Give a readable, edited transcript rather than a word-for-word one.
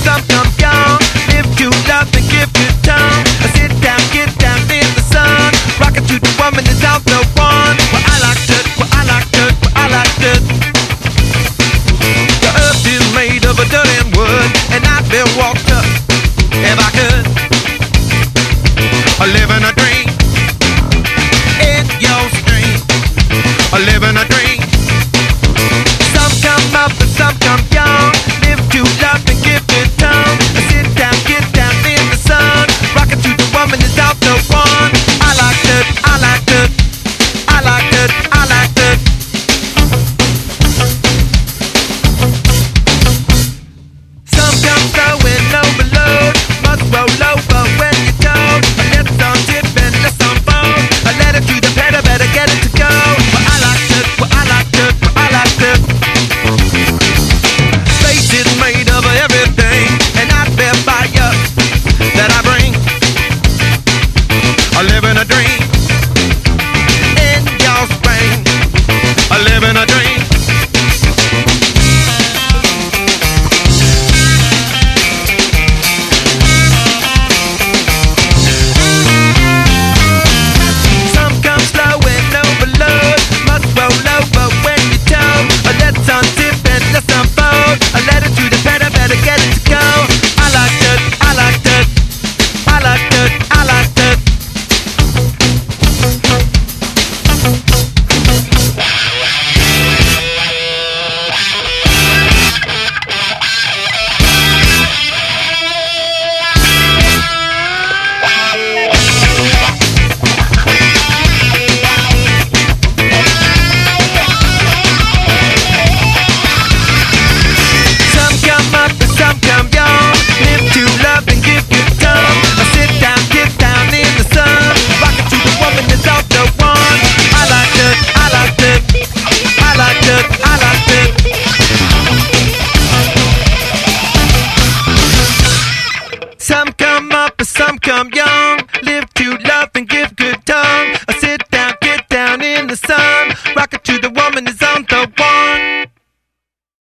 some come young. Live to love and give good tongue. Sit down, get down in the sun. Rockin' to the woman is out the one. Well, I like it, well, I like it, well, I like it. The earth is made of a dirt and wood, and I'd be walked up if I could. I live in a dream, in your stream. I live in a dream. Some come up and some come young. Live to love and give good tongue. Sit down, get down in the sun. Rockin' to the woman is out the one. I like it, I like it, I like it, I like it. Some come throwing overload. Must roll over when you're told. Let some dip and let some fold. I let it to the pedal, better get it to go. Well, I like it, well, I like it, well, I like it. Space is made of everything, and I bear fire that I bring. I live in a dream, in your spring. I live in a dream. Some come slow and overload. Must roll over when you're told. Let some dip and let some fold. I let it to the pedal, better get it to go. I like it, I like it, I like it, I like it. Some come up and some come young. Live to love and give good tongue. I sit down, get down in the sun. Rockin' to the woman is out the one. I like it, I like it, I like it, I like it. Some come up and some come young. Live to love and